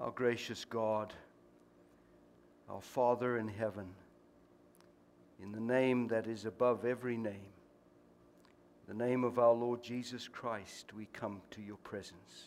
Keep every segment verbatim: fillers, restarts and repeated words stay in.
Our gracious God, our Father in heaven, in the name that is above every name, the name of our Lord Jesus Christ, we come to your presence.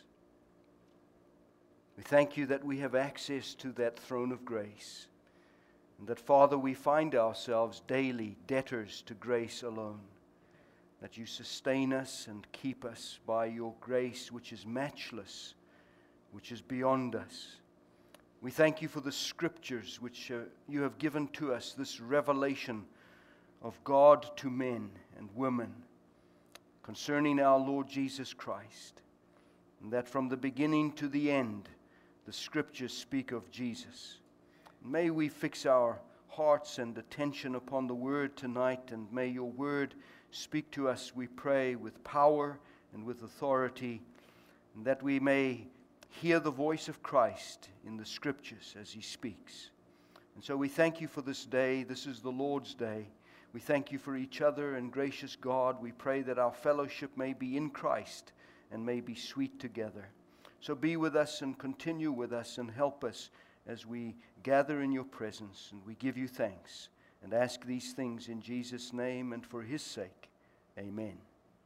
We thank you that we have access to that throne of grace, and that, Father, we find ourselves daily debtors to grace alone, that you sustain us and keep us by your grace, which is matchless, which is beyond us. We thank you for the scriptures which uh, you have given to us, this revelation of God to men and women concerning our Lord Jesus Christ, and that from the beginning to the end, the scriptures speak of Jesus. May we fix our hearts and attention upon the word tonight, and may your word speak to us, we pray, with power and with authority, and that we may hear the voice of Christ in the scriptures as he speaks. And so we thank you for this day. This is the Lord's day. We thank you for each other, and gracious God, we pray that our fellowship may be in Christ and may be sweet together. So be with us and continue with us and help us as we gather in your presence, and we give you thanks and ask these things in Jesus' name and for his sake. Amen.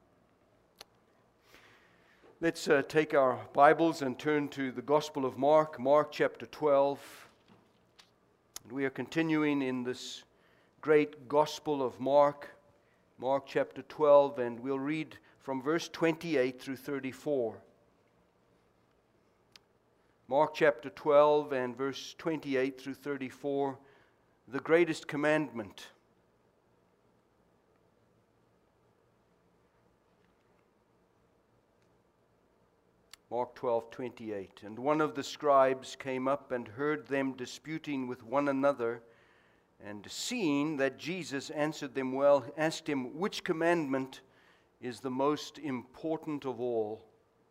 Let's uh, take our Bibles and turn to the Gospel of Mark, Mark chapter twelve. And we are continuing in this great Gospel of Mark, Mark chapter twelve, and we'll read from verse twenty-eight through thirty-four. Mark chapter twelve and verse twenty-eight through thirty-four, the greatest commandment. Mark twelve, twenty-eight. And one of the scribes came up and heard them disputing with one another, and seeing that Jesus answered them well, asked him, which commandment is the most important of all?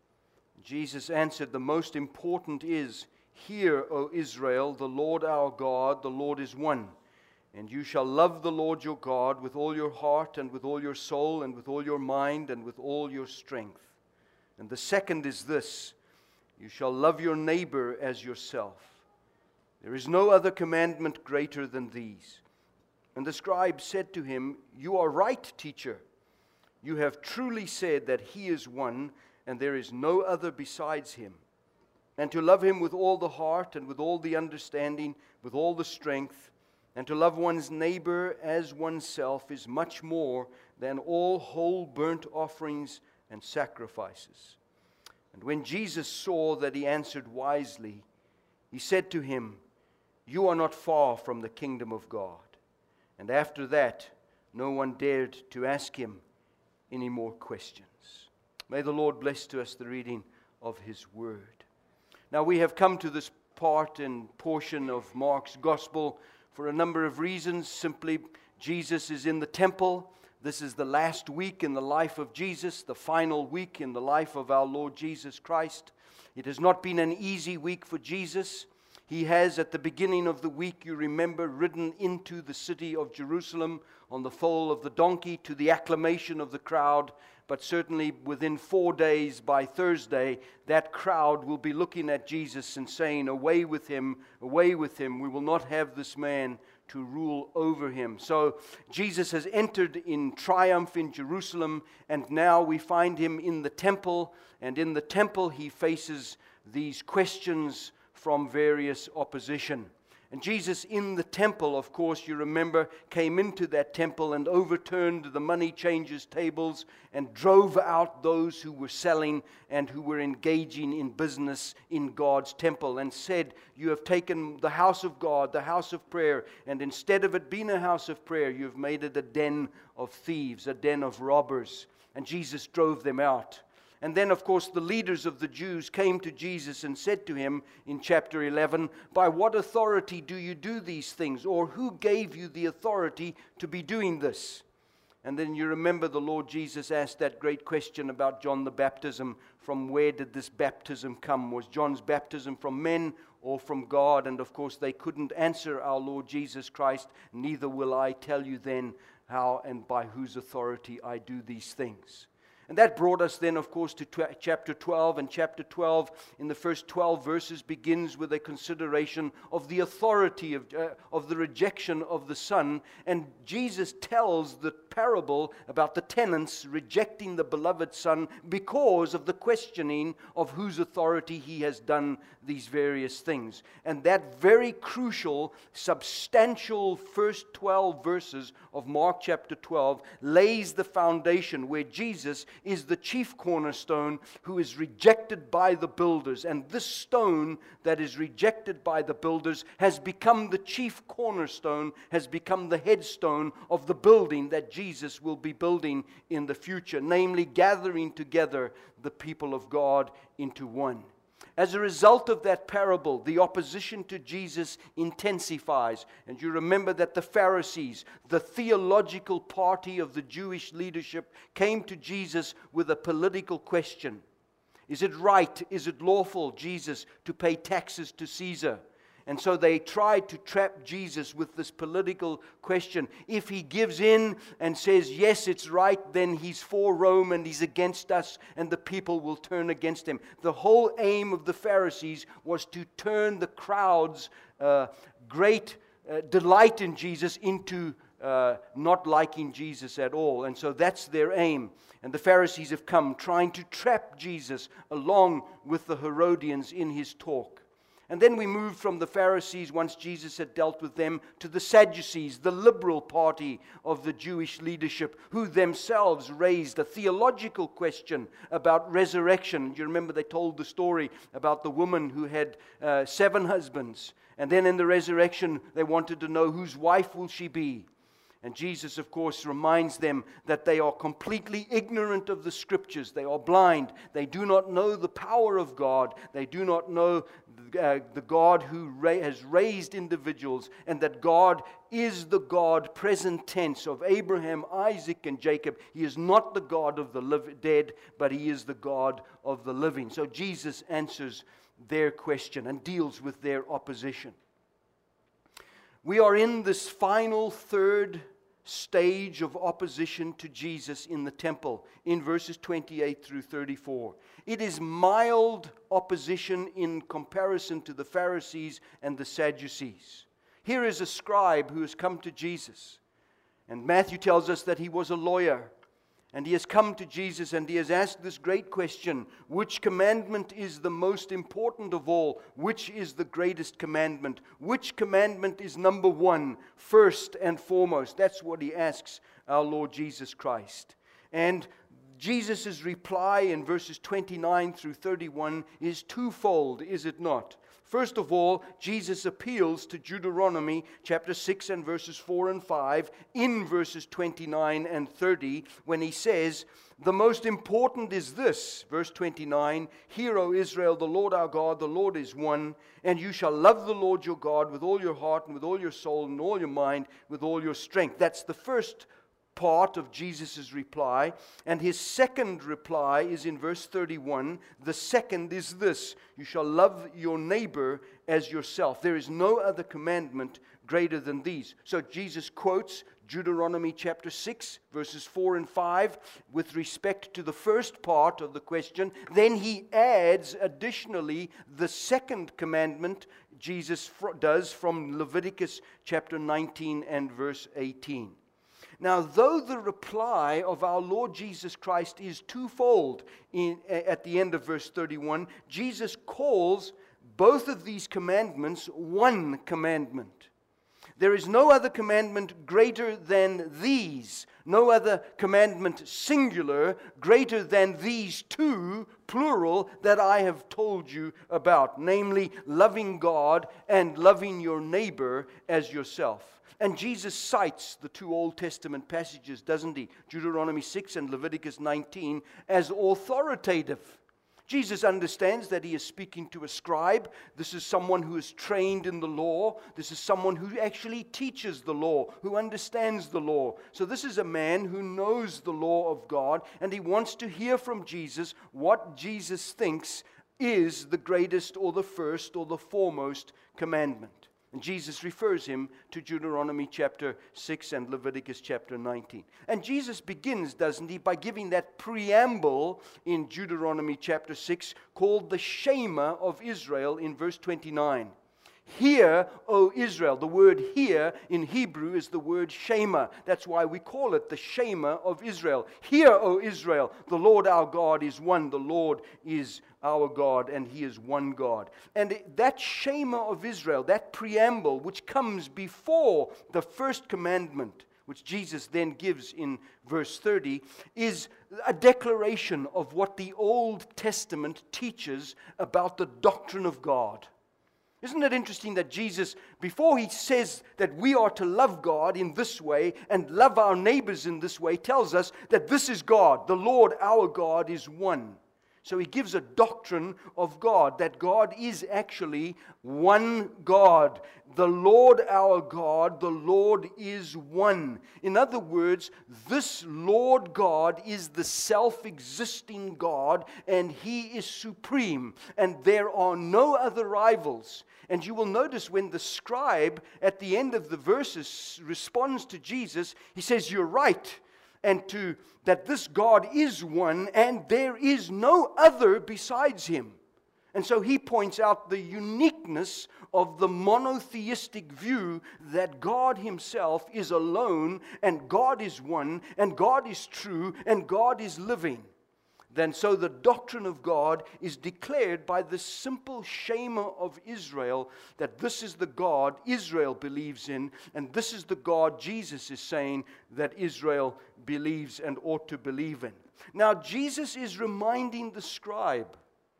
Jesus answered, the most important is, hear, O Israel, the Lord our God, the Lord is one. And you shall love the Lord your God with all your heart and with all your soul and with all your mind and with all your strength. And the second is this, you shall love your neighbor as yourself. There is no other commandment greater than these. And the scribe said to him, you are right, teacher. You have truly said that he is one, and there is no other besides him. And to love him with all the heart and with all the understanding, with all the strength, and to love one's neighbor as oneself is much more than all whole burnt offerings and sacrifices. And when Jesus saw that he answered wisely, he said to him, you are not far from the kingdom of God. And after that, no one dared to ask him any more questions. May the Lord bless to us the reading of his word. Now we have come to this part and portion of Mark's gospel for a number of reasons. Simply, Jesus is in the temple. This is the last week in the life of Jesus, the final week in the life of our Lord Jesus Christ. It has not been an easy week for Jesus. He has, at the beginning of the week, you remember, ridden into the city of Jerusalem on the foal of the donkey to the acclamation of the crowd. But certainly within four days, by Thursday, that crowd will be looking at Jesus and saying, away with him, away with him. We will not have this man to rule over him. So Jesus has entered in triumph in Jerusalem, and now we find him in the temple, and in the temple he faces these questions from various opposition. And Jesus in the temple, of course, you remember, came into that temple and overturned the money changers' tables and drove out those who were selling and who were engaging in business in God's temple, and said, you have taken the house of God, the house of prayer, and instead of it being a house of prayer, you've made it a den of thieves, a den of robbers. And Jesus drove them out. And then, of course, the leaders of the Jews came to Jesus and said to him in chapter eleven, by what authority do you do these things? Or who gave you the authority to be doing this? And then you remember the Lord Jesus asked that great question about John the baptism. From where did this baptism come? Was John's baptism from men or from God? And of course, they couldn't answer our Lord Jesus Christ. Neither will I tell you then how and by whose authority I do these things. And that brought us then, of course, to tw- chapter twelve. And chapter twelve, in the first twelve verses, begins with a consideration of the authority of, uh, of the rejection of the Son. And Jesus tells the parable about the tenants rejecting the beloved Son because of the questioning of whose authority he has done these various things. And that very crucial, substantial first twelve verses of Mark chapter twelve lays the foundation where Jesus is the chief cornerstone who is rejected by the builders. And this stone that is rejected by the builders has become the chief cornerstone, has become the headstone of the building that Jesus will be building in the future, namely gathering together the people of God into one. As a result of that parable, the opposition to Jesus intensifies. And you remember that the Pharisees, the theological party of the Jewish leadership, came to Jesus with a political question. Is it right, is it lawful, Jesus, to pay taxes to Caesar? And so they tried to trap Jesus with this political question. If he gives in and says, yes, it's right, then he's for Rome and he's against us, and the people will turn against him. The whole aim of the Pharisees was to turn the crowd's uh, great uh, delight in Jesus into uh, not liking Jesus at all. And so that's their aim. And the Pharisees have come trying to trap Jesus along with the Herodians in his talk. And then we moved from the Pharisees, once Jesus had dealt with them, to the Sadducees, the liberal party of the Jewish leadership, who themselves raised a theological question about resurrection. You remember they told the story about the woman who had uh, seven husbands. And then in the resurrection, they wanted to know whose wife will she be. And Jesus, of course, reminds them that they are completely ignorant of the Scriptures. They are blind. They do not know the power of God. They do not know uh, the God who ra- has raised individuals, and that God is the God, present tense, of Abraham, Isaac, and Jacob. He is not the God of the liv- dead, but He is the God of the living. So Jesus answers their question and deals with their opposition. We are in this final third stage of opposition to Jesus in the temple in verses twenty-eight through thirty-four. It is mild opposition in comparison to the Pharisees and the Sadducees. Here is a scribe who has come to Jesus. And Matthew tells us that he was a lawyer. And he has come to Jesus and he has asked this great question: which commandment is the most important of all? Which is the greatest commandment? Which commandment is number one, first and foremost? That's what he asks our Lord Jesus Christ. And Jesus' reply in verses twenty-nine through thirty-one is twofold, is it not? First of all, Jesus appeals to Deuteronomy chapter six and verses four and five in verses twenty-nine and thirty when he says, the most important is this, verse twenty-nine, Hear, O Israel, the Lord our God, the Lord is one, and you shall love the Lord your God with all your heart and with all your soul and all your mind, with all your strength. That's the first part of Jesus' reply. And his second reply is in verse thirty-one. The second is this: you shall love your neighbor as yourself. There is no other commandment greater than these. So Jesus quotes Deuteronomy chapter six, verses four and five, with respect to the first part of the question. Then he adds additionally the second commandment Jesus does from Leviticus chapter nineteen and verse eighteen. Now, though the reply of our Lord Jesus Christ is twofold in, at the end of verse thirty-one, Jesus calls both of these commandments one commandment. There is no other commandment greater than these, no other commandment singular greater than these two, plural, that I have told you about, namely loving God and loving your neighbor as yourself. And Jesus cites the two Old Testament passages, doesn't he? Deuteronomy six and Leviticus nineteen as authoritative. Jesus understands that he is speaking to a scribe. This is someone who is trained in the law. This is someone who actually teaches the law, who understands the law. So this is a man who knows the law of God, and he wants to hear from Jesus what Jesus thinks is the greatest or the first or the foremost commandment. And Jesus refers him to Deuteronomy chapter six and Leviticus chapter nineteen. And Jesus begins, doesn't he, by giving that preamble in Deuteronomy chapter six called the Shema of Israel in verse twenty-nine. Hear, O Israel. The word hear in Hebrew is the word Shema. That's why we call it the Shema of Israel. Hear, O Israel, the Lord our God is one. The Lord is our God, and He is one God. And that Shema of Israel, that preamble which comes before the first commandment, which Jesus then gives in verse thirty, is a declaration of what the Old Testament teaches about the doctrine of God. Isn't it interesting that Jesus, before He says that we are to love God in this way and love our neighbors in this way, tells us that this is God, the Lord our God is one. So He gives a doctrine of God, that God is actually one God. The Lord our God, the Lord is one. In other words, this Lord God is the self-existing God, and He is supreme, and there are no other rivals. And you will notice when the scribe at the end of the verses responds to Jesus, he says, "You're right. And to that this God is one, and there is no other besides Him." And so he points out the uniqueness of the monotheistic view that God Himself is alone, and God is one, and God is true, and God is living. Then so the doctrine of God is declared by the simple Shema of Israel, that this is the God Israel believes in, and this is the God Jesus is saying that Israel believes and ought to believe in. Now Jesus is reminding the scribe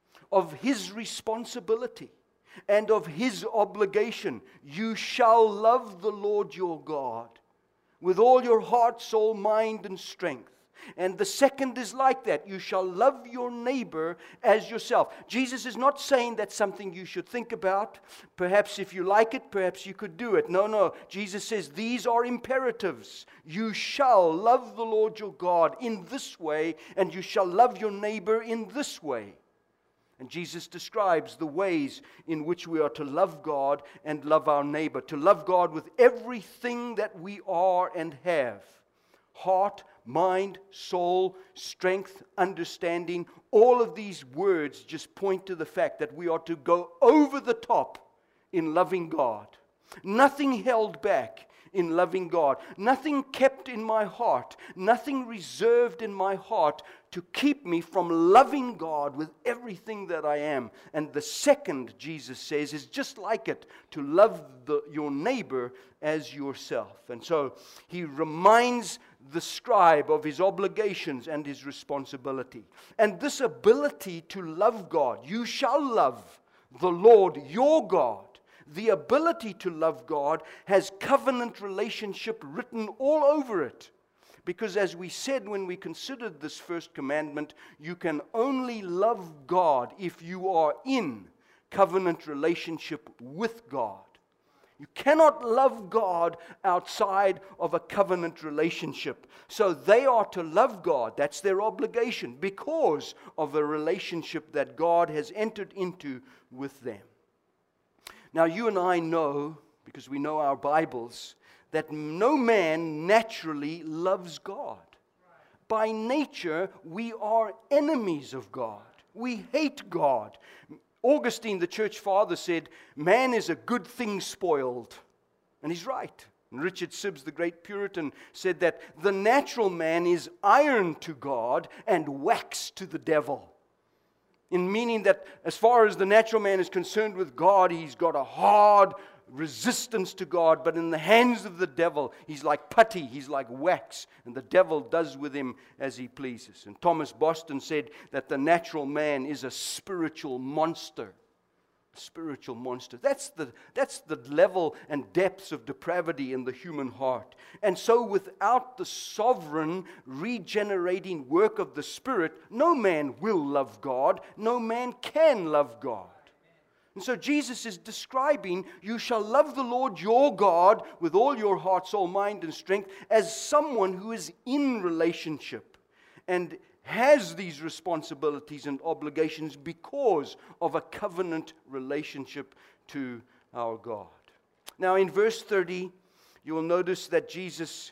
of his responsibility and of his obligation. You shall love the Lord your God with all your heart, soul, mind, and strength. And the second is like that. You shall love your neighbor as yourself. Jesus is not saying that's something you should think about. Perhaps if you like it, perhaps you could do it. No, no. Jesus says these are imperatives. You shall love the Lord your God in this way, and you shall love your neighbor in this way. And Jesus describes the ways in which we are to love God and love our neighbor. To love God with everything that we are and have. Heart, mind, soul, strength, understanding. All of these words just point to the fact that we are to go over the top in loving God. Nothing held back in loving God. Nothing kept in my heart. Nothing reserved in my heart to keep me from loving God with everything that I am. And the second, Jesus says, is just like it, to love the, your neighbor as yourself. And so He reminds the scribe of his obligations and his responsibility. And this ability to love God, you shall love the Lord your God. The ability to love God has covenant relationship written all over it. Because as we said when we considered this first commandment, you can only love God if you are in covenant relationship with God. You cannot love God outside of a covenant relationship. So they are to love God. That's their obligation because of a relationship that God has entered into with them. Now you and I know, because we know our Bibles, that no man naturally loves God. By nature, we are enemies of God. We hate God. Augustine, the church father, said, man is a good thing spoiled. And he's right. And Richard Sibbes, the great Puritan, said that the natural man is iron to God and wax to the devil. In meaning that as far as the natural man is concerned with God, he's got a hard resistance to God, but in the hands of the devil, he's like putty, he's like wax, and the devil does with him as he pleases. And Thomas Boston said that the natural man is a spiritual monster. A spiritual monster. That's the, that's the level and depths of depravity in the human heart. And so without the sovereign, regenerating work of the Spirit, no man will love God, no man can love God. And so Jesus is describing, you shall love the Lord your God with all your heart, soul, mind, and strength, as someone who is in relationship and has these responsibilities and obligations because of a covenant relationship to our God. Now in verse thirty, you will notice that Jesus,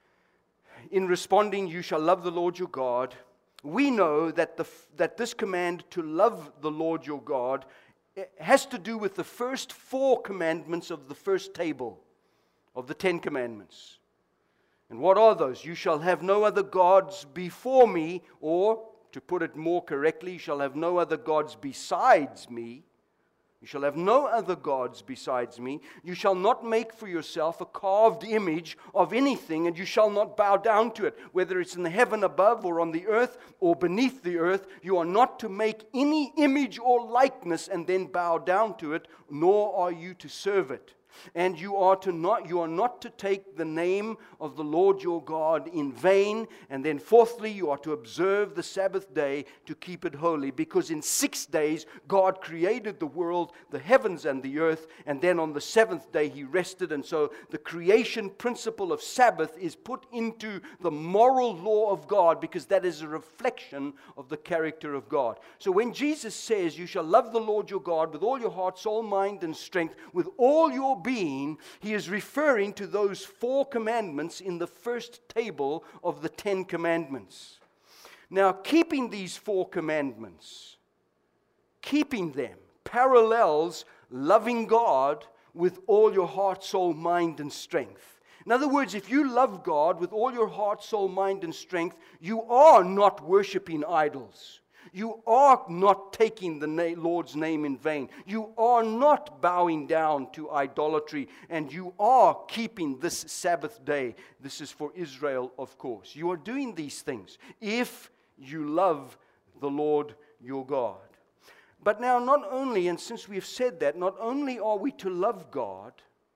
in responding, you shall love the Lord your God, we know that, the, that this command to love the Lord your God has to do with the first four commandments of the first table of the Ten Commandments. And what are those? You shall have no other gods before me, or, to put it more correctly, you shall have no other gods besides me. You shall have no other gods besides me. You shall not make for yourself a carved image of anything, and you shall not bow down to it. Whether it's in the heaven above, or on the earth, or beneath the earth, you are not to make any image or likeness and then bow down to it, nor are you to serve it. And you are to not you are not to take the name of the Lord your God in vain. And then fourthly, you are to observe the Sabbath day to keep it holy, because in six days God created the world, the heavens and the earth, and then on the seventh day he rested. And so the creation principle of Sabbath is put into the moral law of God, because that is a reflection of the character of God. So when Jesus says you shall love the Lord your God with all your heart, soul, mind and strength, with all your being, he is referring to those four commandments in the first table of the Ten Commandments. Now, keeping these four commandments, keeping them, parallels loving God with all your heart, soul, mind, and strength. In other words, if you love God with all your heart, soul, mind, and strength, you are not worshiping idols. You are not taking the na- Lord's name in vain. You are not bowing down to idolatry. And you are keeping this Sabbath day. This is for Israel, of course. You are doing these things if you love the Lord your God. But now, not only, and since we have said that, not only are we to love God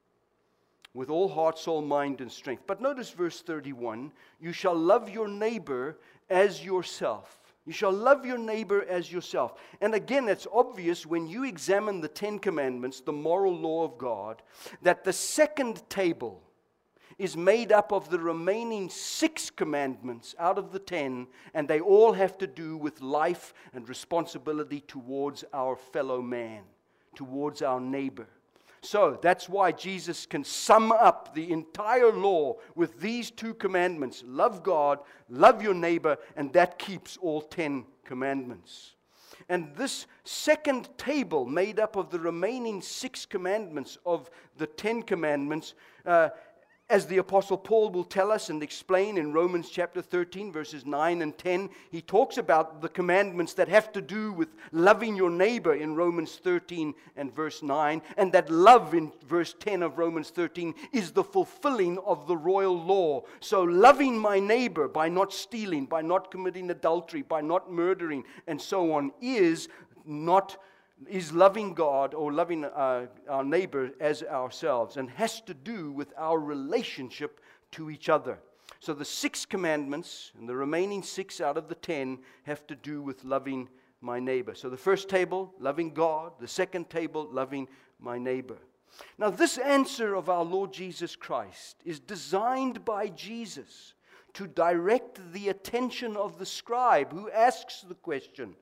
with all heart, soul, mind, and strength, but notice verse thirty-one, you shall love your neighbor as yourself. You shall love your neighbor as yourself. And again, it's obvious when you examine the Ten Commandments, the moral law of God, that the second table is made up of the remaining six commandments out of the ten, and they all have to do with life and responsibility towards our fellow man, towards our neighbor. So that's why Jesus can sum up the entire law with these two commandments. Love God, love your neighbor, and that keeps all ten commandments. And this second table, made up of the remaining six commandments of the Ten Commandments, uh, as the Apostle Paul will tell us and explain in Romans chapter thirteen, verses nine and ten, he talks about the commandments that have to do with loving your neighbor in Romans thirteen and verse nine, and that love in verse ten of Romans thirteen is the fulfilling of the royal law. So loving my neighbor by not stealing, by not committing adultery, by not murdering, and so on, is not is loving God or loving uh, our neighbor as ourselves, and has to do with our relationship to each other. So the six commandments and the remaining six out of the ten have to do with loving my neighbor. So the first table, loving God. The second table, loving my neighbor. Now this answer of our Lord Jesus Christ is designed by Jesus to direct the attention of the scribe who asks the question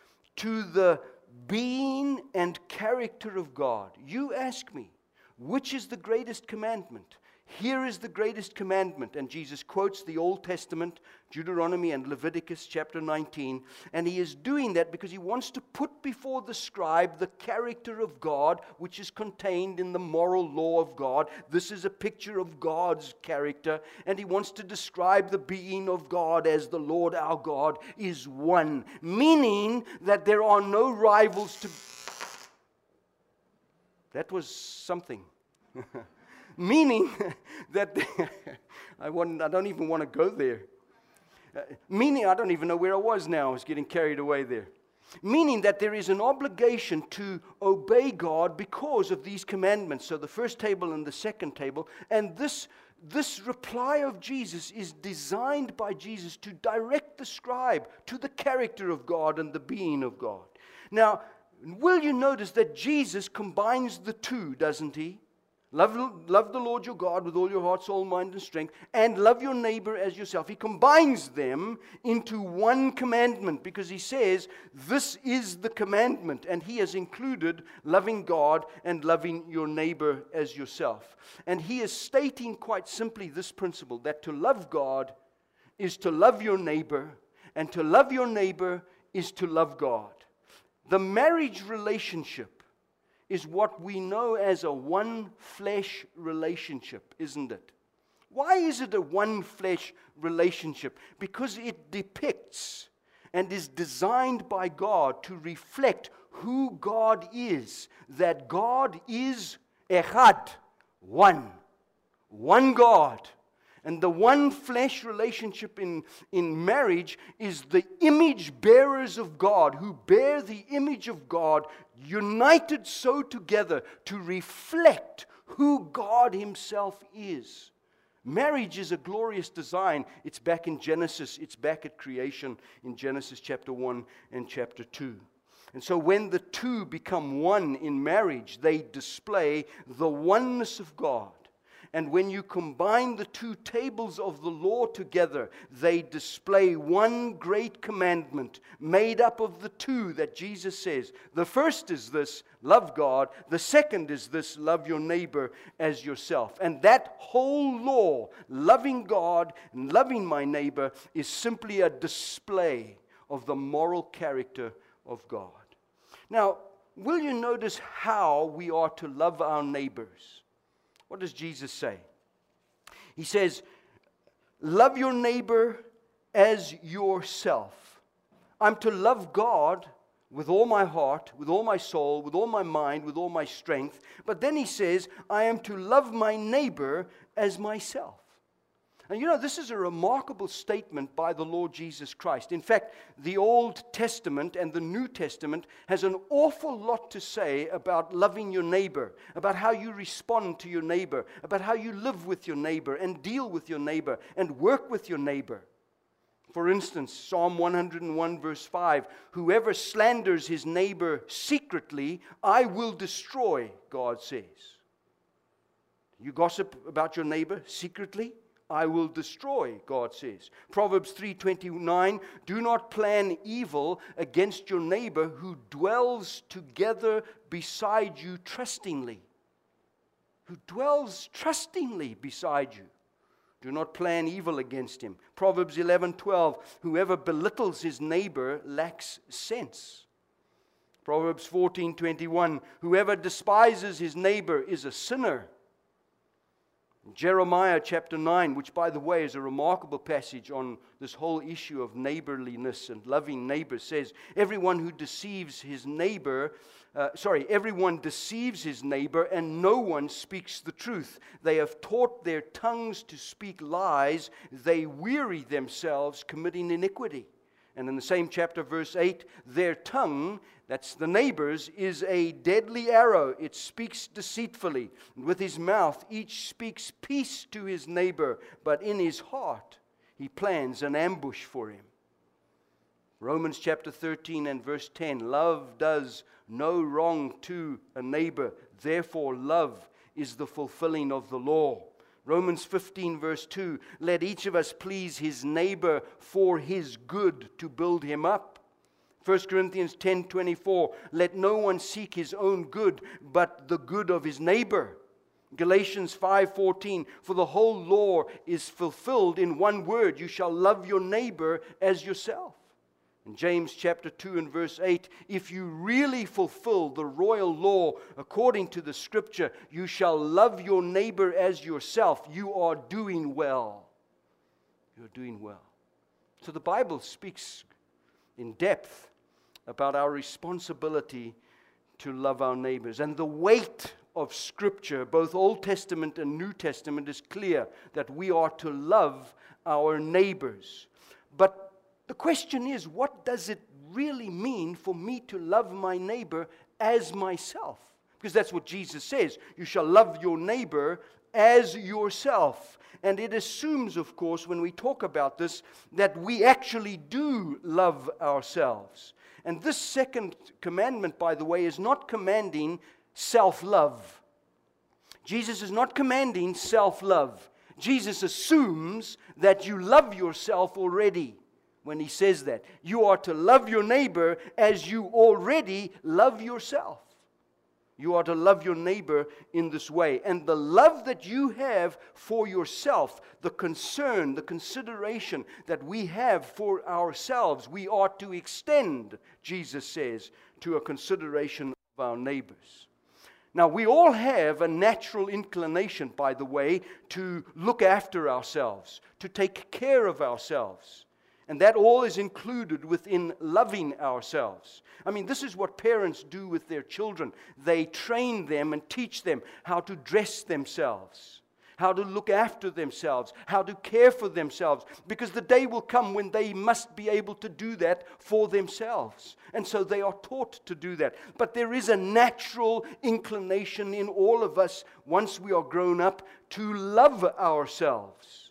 to the being and character of God. You ask me, which is the greatest commandment? Here is the greatest commandment. And Jesus quotes the Old Testament, Deuteronomy and Leviticus chapter nineteen. And he is doing that because he wants to put before the scribe the character of God, which is contained in the moral law of God. This is a picture of God's character. And he wants to describe the being of God as the Lord our God is one. Meaning that there are no rivals to... That was something. Meaning that I, want, I don't even want to go there. Uh, meaning, I don't even know where I was now. I was getting carried away there. Meaning that there is an obligation to obey God because of these commandments. So the first table and the second table. And this, this reply of Jesus is designed by Jesus to direct the scribe to the character of God and the being of God. Now, will you notice that Jesus combines the two, doesn't he? Love, love the Lord your God with all your heart, soul, mind, and strength, and love your neighbor as yourself. He combines them into one commandment because he says, this is the commandment. And he has included loving God and loving your neighbor as yourself. And he is stating quite simply this principle, that to love God is to love your neighbor, and to love your neighbor is to love God. The marriage relationship is what we know as a one-flesh relationship, isn't it? Why is it a one-flesh relationship? Because it depicts and is designed by God to reflect who God is. That God is Echad, one. One God. And the one-flesh relationship in, in marriage is the image bearers of God, who bear the image of God, united so together to reflect who God himself is. Marriage is a glorious design. It's back in Genesis. It's back at creation in Genesis chapter one and chapter two. And so when the two become one in marriage, they display the oneness of God. And when you combine the two tables of the law together, they display one great commandment made up of the two that Jesus says. The first is this, love God. The second is this, love your neighbor as yourself. And that whole law, loving God and loving my neighbor, is simply a display of the moral character of God. Now, will you notice how we are to love our neighbors? What does Jesus say? He says, love your neighbor as yourself. I'm to love God with all my heart, with all my soul, with all my mind, with all my strength. But then he says, I am to love my neighbor as myself. And you know, this is a remarkable statement by the Lord Jesus Christ. In fact, the Old Testament and the New Testament has an awful lot to say about loving your neighbor, about how you respond to your neighbor, about how you live with your neighbor and deal with your neighbor and work with your neighbor. For instance, Psalm one hundred one verse five, whoever slanders his neighbor secretly, I will destroy, God says. You gossip about your neighbor secretly? I will destroy, God says. Proverbs three twenty-nine, do not plan evil against your neighbor who dwells together beside you trustingly. Who dwells trustingly beside you. Do not plan evil against him. Proverbs eleven twelve, whoever belittles his neighbor lacks sense. Proverbs fourteen twenty-one, whoever despises his neighbor is a sinner. Jeremiah chapter nine, which by the way is a remarkable passage on this whole issue of neighborliness and loving neighbors, says, everyone who deceives his neighbor, uh, sorry, everyone deceives his neighbor and no one speaks the truth. They have taught their tongues to speak lies. They weary themselves committing iniquity. And in the same chapter, verse eight, their tongue, that's the neighbor's, is a deadly arrow. It speaks deceitfully. And with his mouth, each speaks peace to his neighbor, but in his heart, he plans an ambush for him. Romans chapter thirteen and verse ten, love does no wrong to a neighbor. Therefore, love is the fulfilling of the law. Romans fifteen verse two, let each of us please his neighbor for his good to build him up. First Corinthians ten twenty-four, let no one seek his own good, but the good of his neighbor. Galatians five fourteen, for the whole law is fulfilled in one word, you shall love your neighbor as yourself. In James chapter two and verse eight, if you really fulfill the royal law according to the scripture, you shall love your neighbor as yourself. You are doing well. You're doing well. So the Bible speaks in depth about our responsibility to love our neighbors. And the weight of scripture, both Old Testament and New Testament, is clear that we are to love our neighbors. But the question is, what does it really mean for me to love my neighbor as myself? Because that's what Jesus says. You shall love your neighbor as yourself. And it assumes, of course, when we talk about this, that we actually do love ourselves. And this second commandment, by the way, is not commanding self-love. Jesus is not commanding self-love. Jesus assumes that you love yourself already when he says that. You are to love your neighbor as you already love yourself. You are to love your neighbor in this way. And the love that you have for yourself, the concern, the consideration that we have for ourselves, we are to extend, Jesus says, to a consideration of our neighbors. Now, we all have a natural inclination, by the way, to look after ourselves, to take care of ourselves. And that all is included within loving ourselves. I mean, this is what parents do with their children. They train them and teach them how to dress themselves, how to look after themselves, how to care for themselves, because the day will come when they must be able to do that for themselves. And so they are taught to do that. But there is a natural inclination in all of us, once we are grown up, to love ourselves.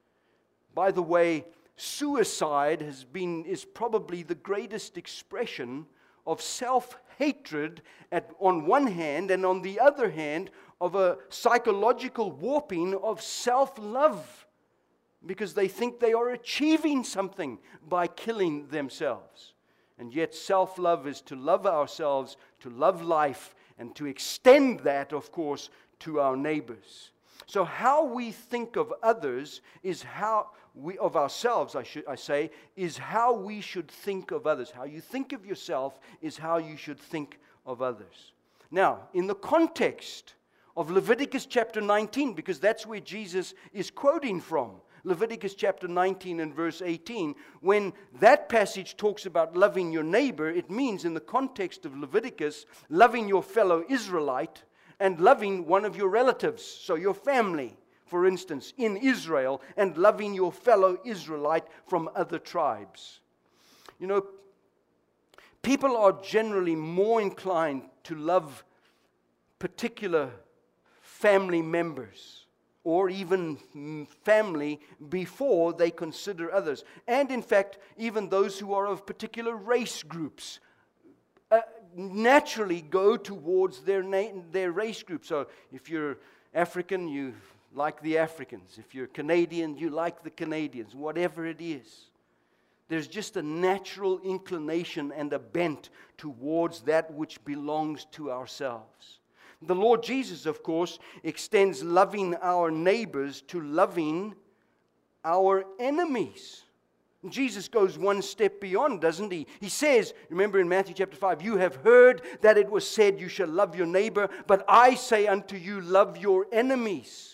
By the way, suicide has been, is probably the greatest expression of self-hatred at, on one hand, and on the other hand, of a psychological warping of self-love, because they think they are achieving something by killing themselves. And yet self-love is to love ourselves, to love life, and to extend that, of course, to our neighbors. So how we think of others is how we, of ourselves, I should I say, is how we should think of others. How you think of yourself is how you should think of others. Now, in the context of Leviticus chapter nineteen, because that's where Jesus is quoting from, Leviticus chapter nineteen and verse eighteen, when that passage talks about loving your neighbor, it means in the context of Leviticus, loving your fellow Israelite and loving one of your relatives, so your family, for instance, in Israel, and loving your fellow Israelite from other tribes. You know, people are generally more inclined to love particular family members, or even family, before they consider others. And in fact, even those who are of particular race groups uh, naturally go towards their, na- their race group. So if you're African, you like the Africans. If you're Canadian, you like the Canadians. Whatever it is. There's just a natural inclination and a bent towards that which belongs to ourselves. The Lord Jesus, of course, extends loving our neighbors to loving our enemies. Jesus goes one step beyond, doesn't he? He says, remember in Matthew chapter five, you have heard that it was said, you shall love your neighbor, but I say unto you, love your enemies.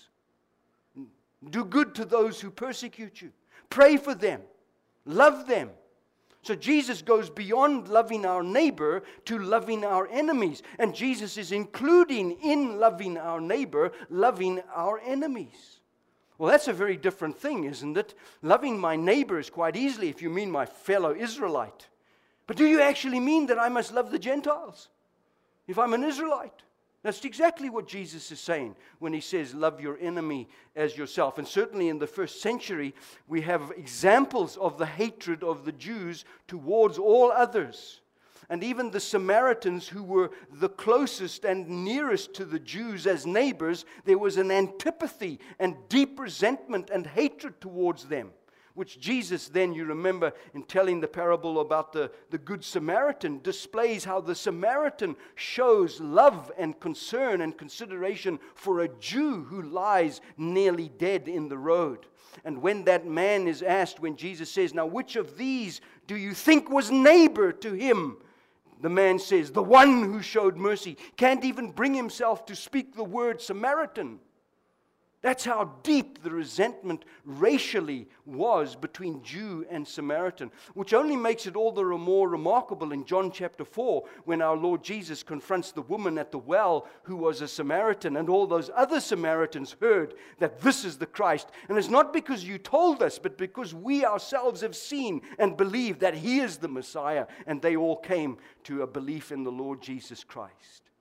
Do good to those who persecute you. Pray for them. Love them. So Jesus goes beyond loving our neighbor to loving our enemies. And Jesus is including in loving our neighbor, loving our enemies. Well, that's a very different thing, isn't it? Loving my neighbor is quite easily if you mean my fellow Israelite. But do you actually mean that I must love the Gentiles if I'm an Israelite? That's exactly what Jesus is saying when he says, love your enemy as yourself. And certainly in the first century, we have examples of the hatred of the Jews towards all others. And even the Samaritans, who were the closest and nearest to the Jews as neighbors, there was an antipathy and deep resentment and hatred towards them, which Jesus then, you remember, in telling the parable about the, the Good Samaritan, displays how the Samaritan shows love and concern and consideration for a Jew who lies nearly dead in the road. And when that man is asked, when Jesus says, now which of these do you think was neighbor to him? The man says, the one who showed mercy. Can't even bring himself to speak the word Samaritan. That's how deep the resentment racially was between Jew and Samaritan, which only makes it all the more remarkable in John chapter four, when our Lord Jesus confronts the woman at the well who was a Samaritan, and all those other Samaritans heard that this is the Christ. And it's not because you told us, but because we ourselves have seen and believed that He is the Messiah, and they all came to a belief in the Lord Jesus Christ.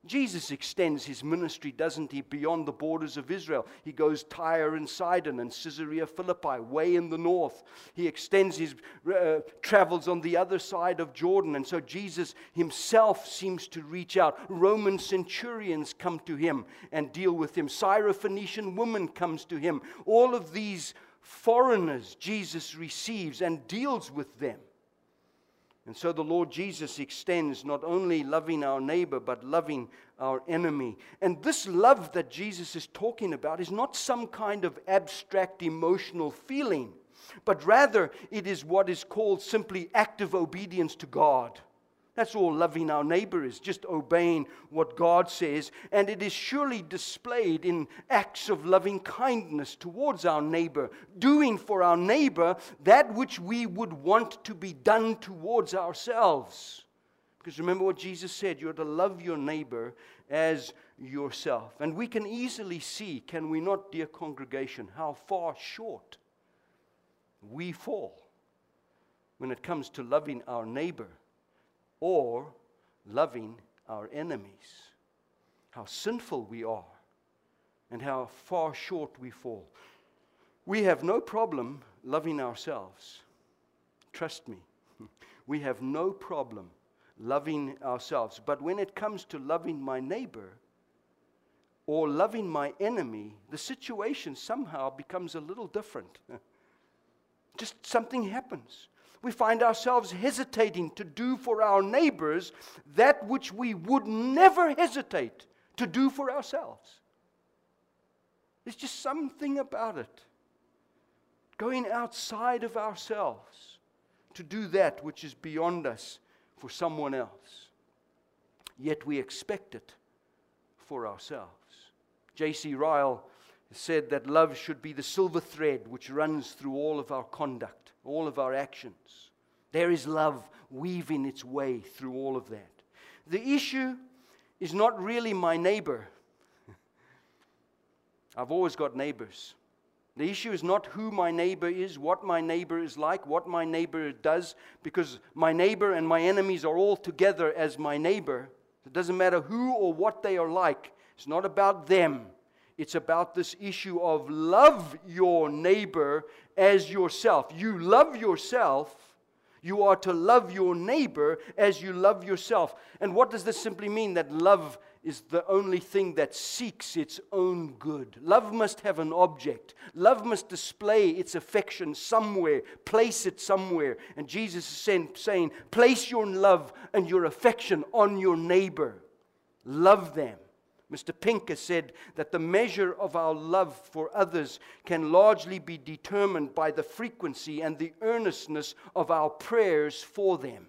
Jesus extends his ministry, doesn't he, beyond the borders of Israel. He goes Tyre and Sidon and Caesarea Philippi, way in the north. He extends his uh, travels on the other side of Jordan. And so Jesus himself seems to reach out. Roman centurions come to him and deal with him. Syrophoenician woman comes to him. All of these foreigners Jesus receives and deals with them. And so the Lord Jesus extends not only loving our neighbor, but loving our enemy. And this love that Jesus is talking about is not some kind of abstract emotional feeling, but rather it is what is called simply active obedience to God. That's all loving our neighbor is, just obeying what God says. And it is surely displayed in acts of loving kindness towards our neighbor, doing for our neighbor that which we would want to be done towards ourselves. Because remember what Jesus said, you're to love your neighbor as yourself. And we can easily see, can we not, dear congregation, how far short we fall when it comes to loving our neighbor or loving our enemies. How sinful we are and how far short we fall. We have no problem loving ourselves. Trust me. We have no problem loving ourselves. But when it comes to loving my neighbor or loving my enemy, the situation somehow becomes a little different. Just something happens. We find ourselves hesitating to do for our neighbors that which we would never hesitate to do for ourselves. There's just something about it. Going outside of ourselves to do that which is beyond us for someone else. Yet we expect it for ourselves. J C Ryle said that love should be the silver thread which runs through all of our conduct, all of our actions. There is love weaving its way through all of that. The issue is not really my neighbor. I've always got neighbors. The issue is not who my neighbor is, what my neighbor is like, what my neighbor does, because my neighbor and my enemies are all together as my neighbor. It doesn't matter who or what they are like. It's not about them. It's about this issue of love your neighbor as yourself. You love yourself, you are to love your neighbor as you love yourself. And what does this simply mean? That love is the only thing that seeks its own good. Love must have an object. Love must display its affection somewhere, place it somewhere. And Jesus is saying, place your love and your affection on your neighbor. Love them. Mister Pinker said that the measure of our love for others can largely be determined by the frequency and the earnestness of our prayers for them.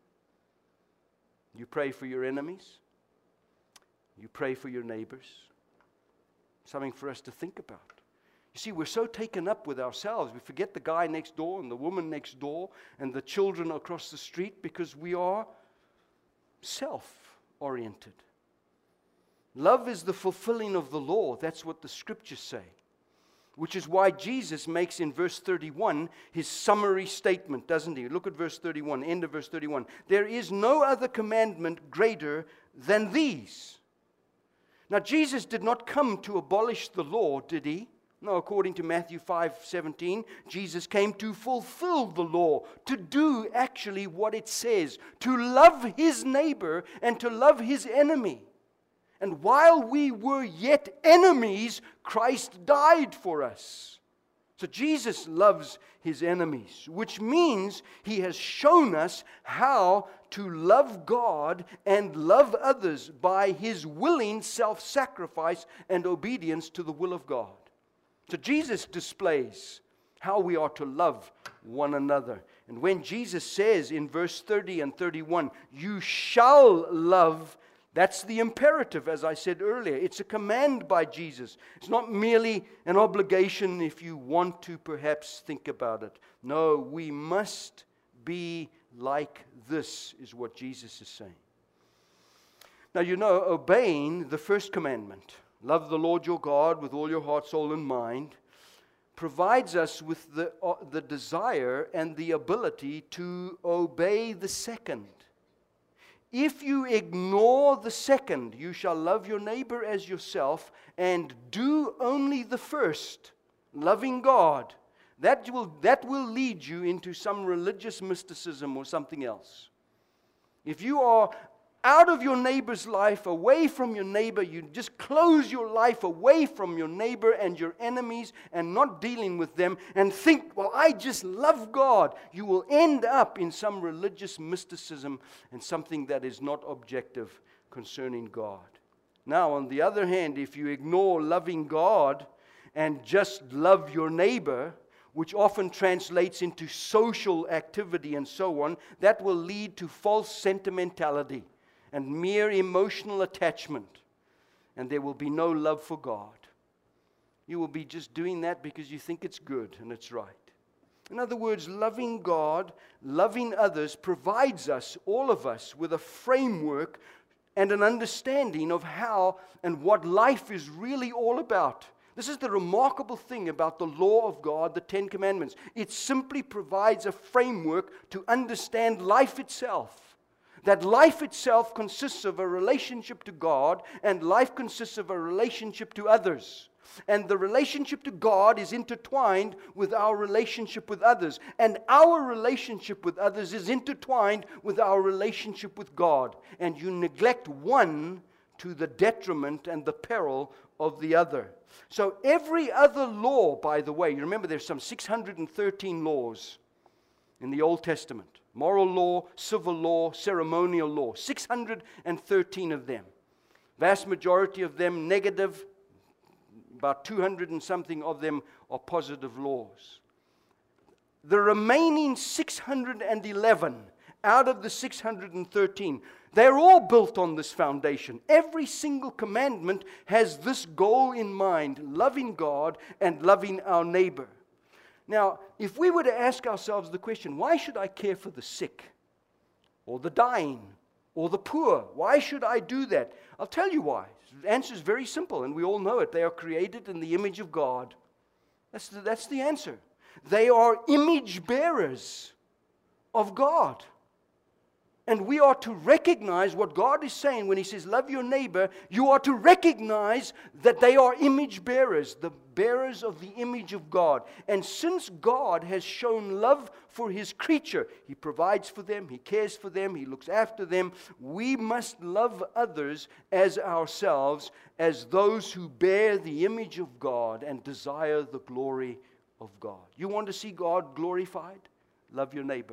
You pray for your enemies. You pray for your neighbors. Something for us to think about. You see, we're so taken up with ourselves. We forget the guy next door and the woman next door and the children across the street because we are self-oriented. Love is the fulfilling of the law. That's what the scriptures say. Which is why Jesus makes in verse thirty-one his summary statement, doesn't he? Look at verse thirty-one, end of verse thirty-one. There is no other commandment greater than these. Now, Jesus did not come to abolish the law, did he? No, according to Matthew five seventeen, Jesus came to fulfill the law, to do actually what it says, to love his neighbor and to love his enemy. And while we were yet enemies, Christ died for us. So Jesus loves his enemies, which means he has shown us how to love God and love others by his willing self-sacrifice and obedience to the will of God. So Jesus displays how we are to love one another. And when Jesus says in verse thirty and thirty-one, you shall love, that's the imperative, as I said earlier. It's a command by Jesus. It's not merely an obligation if you want to perhaps think about it. No, we must be like this, is what Jesus is saying. Now, you know, obeying the first commandment, love the Lord your God with all your heart, soul, and mind, provides us with the, uh, the desire and the ability to obey the second. if you ignore the second, you shall love your neighbor as yourself, and do only the first, loving God, that will, that will lead you into some religious mysticism or something else. If you are out of your neighbor's life, away from your neighbor, you just close your life away from your neighbor and your enemies and not dealing with them and think, well, I just love God, you will end up in some religious mysticism and something that is not objective concerning God. Now, on the other hand, if you ignore loving God and just love your neighbor, which often translates into social activity and so on, that will lead to false sentimentality and mere emotional attachment, and there will be no love for God. You will be just doing that because you think it's good and it's right. In other words, loving God, loving others, provides us, all of us, with a framework and an understanding of how and what life is really all about. This is the remarkable thing about the law of God, the Ten Commandments. It simply provides a framework to understand life itself. That life itself consists of a relationship to God, and life consists of a relationship to others. And the relationship to God is intertwined with our relationship with others. And our relationship with others is intertwined with our relationship with God. And you neglect one to the detriment and the peril of the other. So every other law, by the way, you remember there's some six hundred thirteen laws in the Old Testament. Moral law, civil law, ceremonial law. six hundred thirteen of them. Vast majority of them negative. About two hundred and something of them are positive laws. The remaining six hundred eleven out of the six hundred thirteen, they're all built on this foundation. Every single commandment has this goal in mind, loving God and loving our neighbor. Now, if we were to ask ourselves the question, why should I care for the sick, or the dying, or the poor? Why should I do that? I'll tell you why. The answer is very simple, and we all know it. They are created in the image of God. That's the, that's the answer. They are image bearers of God. And we are to recognize what God is saying when He says, love your neighbor. You are to recognize that they are image bearers, the bearers of the image of God. And since God has shown love for His creature, He provides for them, He cares for them, He looks after them. We must love others as ourselves, as those who bear the image of God and desire the glory of God. You want to see God glorified? Love your neighbor.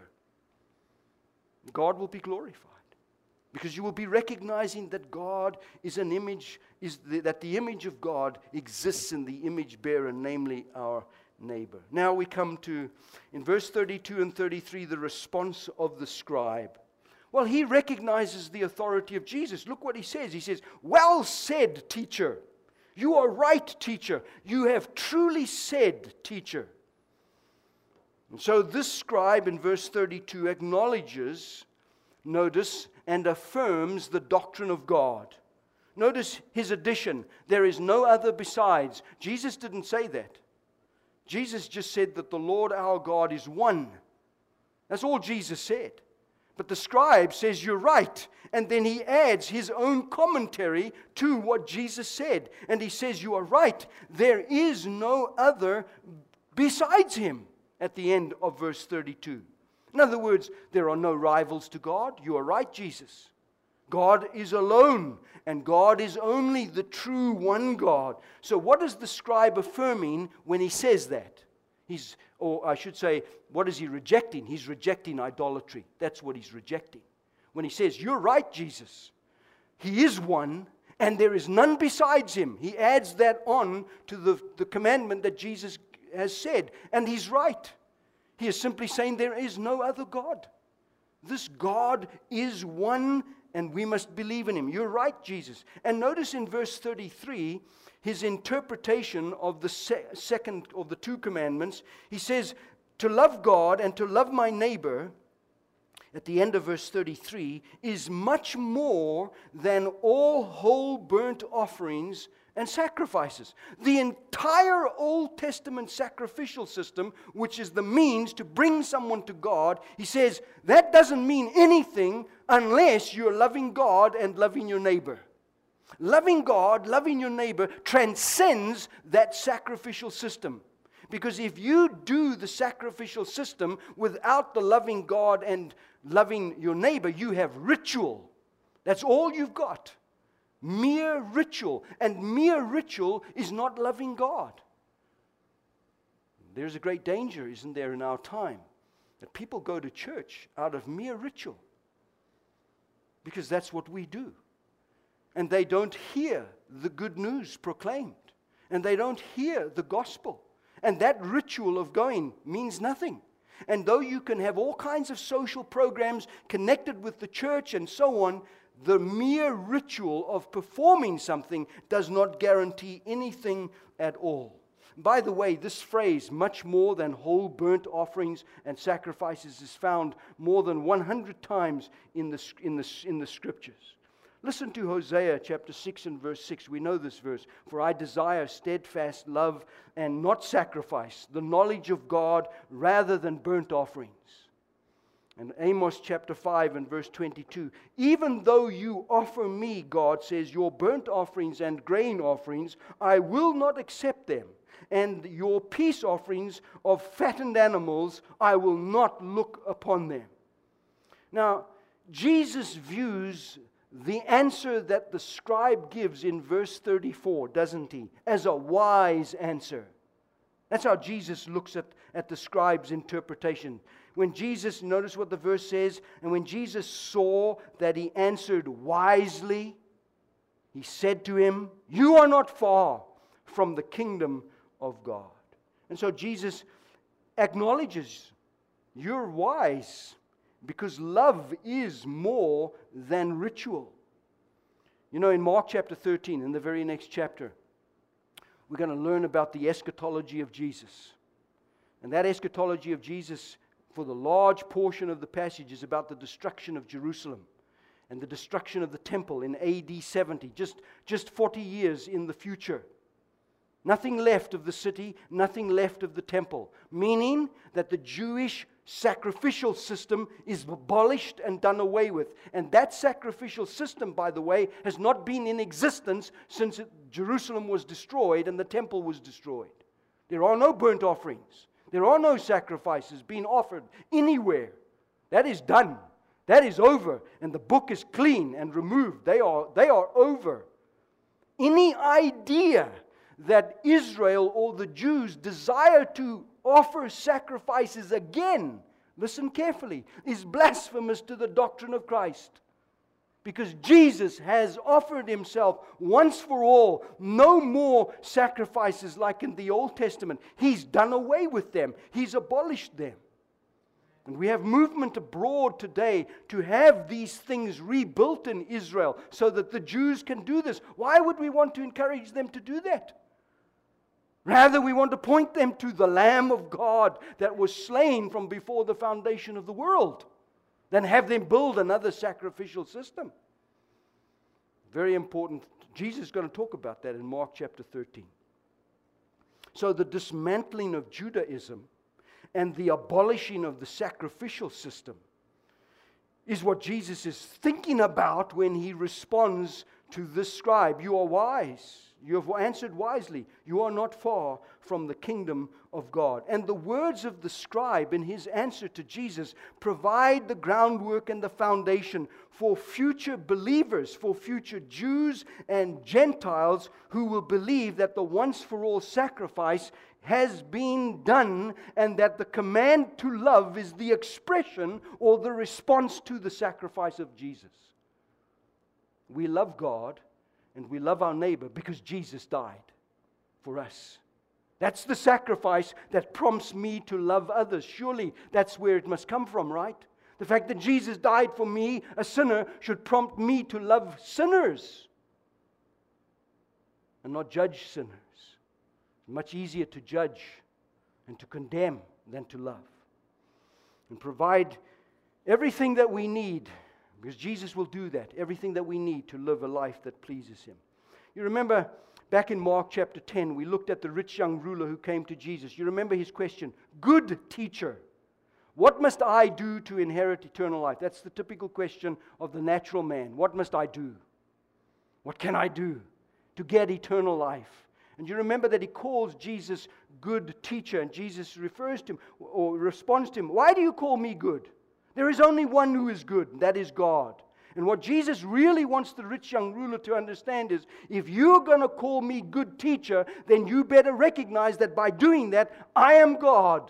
God will be glorified because you will be recognizing that God is an image, is the, that the image of God exists in the image bearer, namely our neighbor. Now we come to, in verse thirty-two and thirty-three, the response of the scribe. Well, he recognizes the authority of Jesus. Look what he says. He says, well said, teacher. You are right, teacher. You have truly said, teacher. And so this scribe in verse thirty-two acknowledges, notice, and affirms the doctrine of God. Notice his addition, there is no other besides. Jesus didn't say that. Jesus just said that the Lord our God is one. That's all Jesus said. But the scribe says, you're right. And then he adds his own commentary to what Jesus said. And he says, you are right. There is no other besides Him. At the end of verse thirty-two. In other words, there are no rivals to God. You are right, Jesus. God is alone, and God is only the true one God. So what is the scribe affirming when he says that? He's, or I should say, what is he rejecting? He's rejecting idolatry. That's what he's rejecting. When he says, you're right, Jesus. He is one, and there is none besides Him. He adds that on to the, the commandment that Jesus has said, and he's right. He is simply saying there is no other God. This God is one, and we must believe in Him. You're right, Jesus. And notice in verse thirty-three, his interpretation of the se- second of the two commandments. He says, to love God and to love my neighbor at the end of verse thirty-three, is much more than all whole burnt offerings and sacrifices. The entire Old Testament sacrificial system, which is the means to bring someone to God, he says, that doesn't mean anything unless you're loving God and loving your neighbor. Loving God, loving your neighbor transcends that sacrificial system. Because if you do the sacrificial system without the loving God and loving your neighbor, you have ritual. That's all you've got. Mere ritual. And mere ritual is not loving God. There's a great danger, isn't there, in our time, that people go to church out of mere ritual. Because that's what we do. And they don't hear the good news proclaimed. And they don't hear the gospel. And that ritual of going means nothing. And though you can have all kinds of social programs connected with the church and so on, the mere ritual of performing something does not guarantee anything at all. By the way, this phrase, much more than whole burnt offerings and sacrifices, is found more than one hundred times in the, in the, in the Scriptures. Listen to Hosea chapter six and verse six. We know this verse. For I desire steadfast love and not sacrifice, the knowledge of God rather than burnt offerings. And Amos chapter five and verse twenty-two. Even though you offer me, God says, your burnt offerings and grain offerings, I will not accept them. And your peace offerings of fattened animals, I will not look upon them. Now, Jesus views the answer that the scribe gives in verse thirty-four, doesn't he? As a wise answer. That's how Jesus looks at, at the scribe's interpretation. When Jesus, notice what the verse says, and when Jesus saw that he answered wisely, he said to him, you are not far from the kingdom of God. And so Jesus acknowledges, you're wise. Because love is more than ritual. You know, in Mark chapter thirteen, in the very next chapter, we're going to learn about the eschatology of Jesus. And that eschatology of Jesus, for the large portion of the passage, is about the destruction of Jerusalem and the destruction of the temple in A D seventy, just, just forty years in the future. Nothing left of the city, nothing left of the temple. Meaning that the Jewish sacrificial system is abolished and done away with. And that sacrificial system, by the way, has not been in existence since it, Jerusalem was destroyed and the temple was destroyed. There are no burnt offerings. There are no sacrifices being offered anywhere. That is done. That is over. And the book is clean and removed. They are, they are over. Any idea that Israel or the Jews desire to offer sacrifices again, listen carefully, is blasphemous to the doctrine of Christ. Because Jesus has offered himself once for all. No more sacrifices like in the Old Testament. He's done away with them. He's abolished them. And we have movement abroad today to have these things rebuilt in Israel so that the Jews can do this. Why would we want to encourage them to do that? Rather, we want to point them to the Lamb of God that was slain from before the foundation of the world, than have them build another sacrificial system. Very important. Jesus is going to talk about that in Mark chapter thirteen. So the dismantling of Judaism and the abolishing of the sacrificial system is what Jesus is thinking about when he responds to this scribe. You are wise. You have answered wisely. You are not far from the kingdom of God. And the words of the scribe in his answer to Jesus provide the groundwork and the foundation for future believers, for future Jews and Gentiles who will believe that the once-for-all sacrifice has been done and that the command to love is the expression or the response to the sacrifice of Jesus. We love God and we love our neighbor because Jesus died for us. That's the sacrifice that prompts me to love others. Surely that's where it must come from, right? The fact that Jesus died for me, a sinner, should prompt me to love sinners and not judge sinners. It's much easier to judge and to condemn than to love. And provide Everything that we need, because Jesus will do that, everything that we need to live a life that pleases Him. You remember back in Mark chapter ten, we looked at the rich young ruler who came to Jesus. You remember his question, "Good teacher, what must I do to inherit eternal life?" That's the typical question of the natural man. What must I do? What can I do to get eternal life? And you remember that he calls Jesus good teacher, and Jesus refers to him or responds to him, "Why do you call me good? There is only one who is good, and that is God." And what Jesus really wants the rich young ruler to understand is, if you're going to call me good teacher, then you better recognize that by doing that, I am God.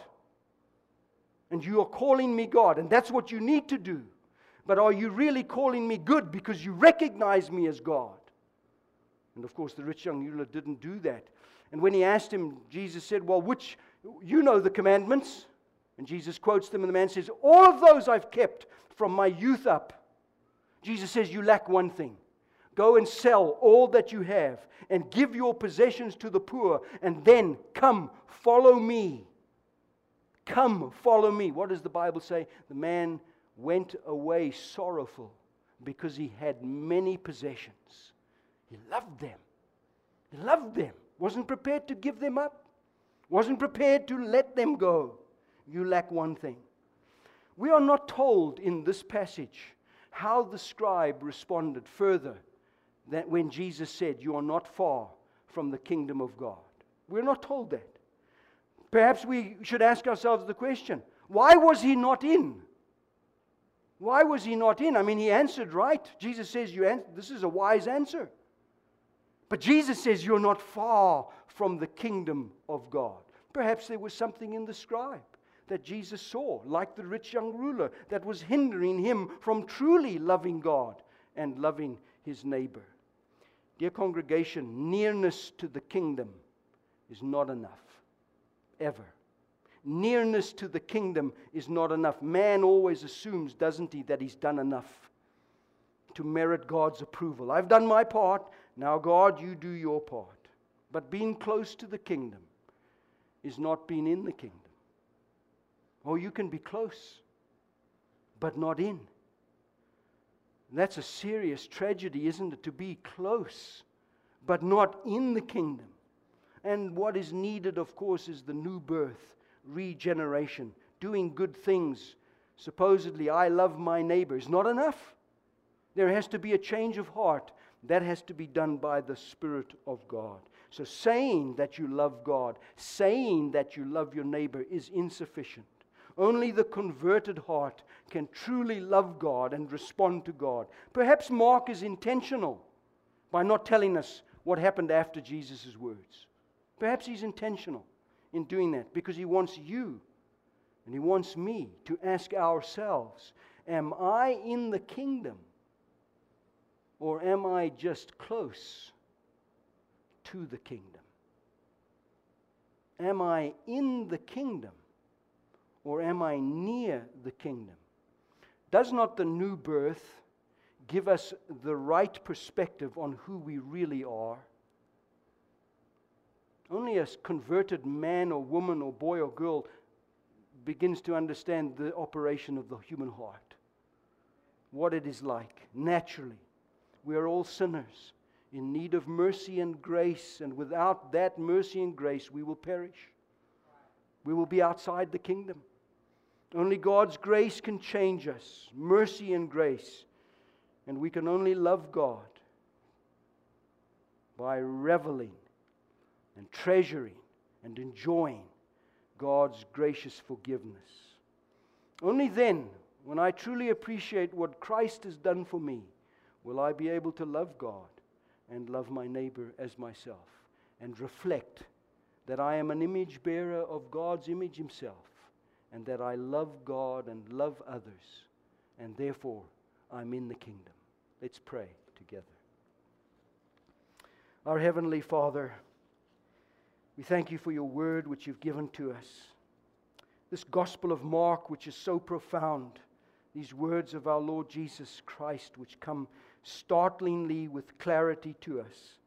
And you are calling me God, and that's what you need to do. But are you really calling me good because you recognize me as God? And of course, the rich young ruler didn't do that. And when he asked him, Jesus said, "Well, which, you know the commandments." And Jesus quotes them, and the man says, "All of those I've kept from my youth up." Jesus says, "You lack one thing. Go and sell all that you have and give your possessions to the poor, and then come, follow me." Come, follow me. What does the Bible say? The man went away sorrowful because he had many possessions. He loved them. He loved them. Wasn't prepared to give them up. Wasn't prepared to let them go. You lack one thing. We are not told in this passage how the scribe responded further than when Jesus said, "You are not far from the kingdom of God." We're not told that. Perhaps we should ask ourselves the question, why was he not in? Why was he not in? I mean, he answered right. Jesus says, "You answer, this is a wise answer." But Jesus says, "You're not far from the kingdom of God." Perhaps there was something in the scribe that Jesus saw, like the rich young ruler, that was hindering him from truly loving God and loving his neighbor. Dear congregation, nearness to the kingdom is not enough, ever. Nearness to the kingdom is not enough. Man always assumes, doesn't he, that he's done enough to merit God's approval. I've done my part, now God, you do your part. But being close to the kingdom is not being in the kingdom. Oh, you can be close, but not in. That's a serious tragedy, isn't it? To be close, but not in the kingdom. And what is needed, of course, is the new birth, regeneration, doing good things. Supposedly, I love my neighbor is not enough. There has to be a change of heart. That has to be done by the Spirit of God. So saying that you love God, saying that you love your neighbor is insufficient. Only the converted heart can truly love God and respond to God. Perhaps Mark is intentional by not telling us what happened after Jesus' words. Perhaps he's intentional in doing that because he wants you and he wants me to ask ourselves, am I in the kingdom or am I just close to the kingdom? Am I in the kingdom? Or am I near the kingdom? Does not the new birth give us the right perspective on who we really are? Only a converted man or woman or boy or girl begins to understand the operation of the human heart. What it is like, naturally. We are all sinners in need of mercy and grace, and without that mercy and grace, we will perish. We will be outside the kingdom. Only God's grace can change us, mercy and grace. And we can only love God by reveling and treasuring and enjoying God's gracious forgiveness. Only then, when I truly appreciate what Christ has done for me, will I be able to love God and love my neighbor as myself and reflect that I am an image bearer of God's image Himself, and that I love God and love others, and therefore I'm in the kingdom. Let's pray together. Our Heavenly Father, we thank You for Your word which You've given to us. This Gospel of Mark which is so profound, these words of our Lord Jesus Christ which come startlingly with clarity to us.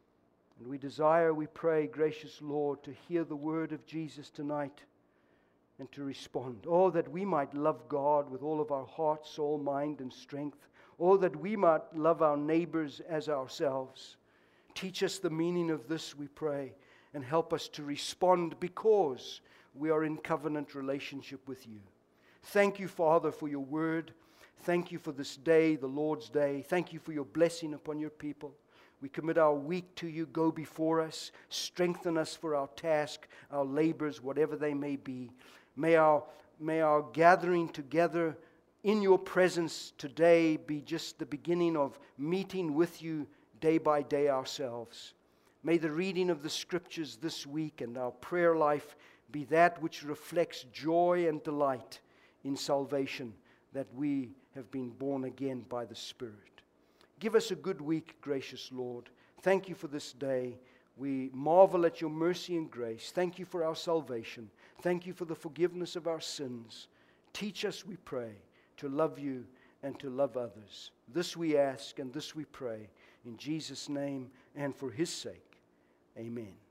And we desire, we pray, gracious Lord, to hear the word of Jesus tonight, and to respond. Oh, that we might love God with all of our heart, soul, mind, and strength. Oh, that we might love our neighbors as ourselves. Teach us the meaning of this, we pray, and help us to respond because we are in covenant relationship with you. Thank you, Father, for your word. Thank you for this day, the Lord's Day. Thank you for your blessing upon your people. We commit our week to you. Go before us. Strengthen us for our task, our labors, whatever they may be. May our, may our gathering together in your presence today be just the beginning of meeting with you day by day ourselves. May the reading of the Scriptures this week and our prayer life be that which reflects joy and delight in salvation, that we have been born again by the Spirit. Give us a good week, gracious Lord. Thank you for this day. We marvel at your mercy and grace. Thank you for our salvation. Thank you for the forgiveness of our sins. Teach us, we pray, to love you and to love others. This we ask and this we pray in Jesus' name and for his sake. Amen.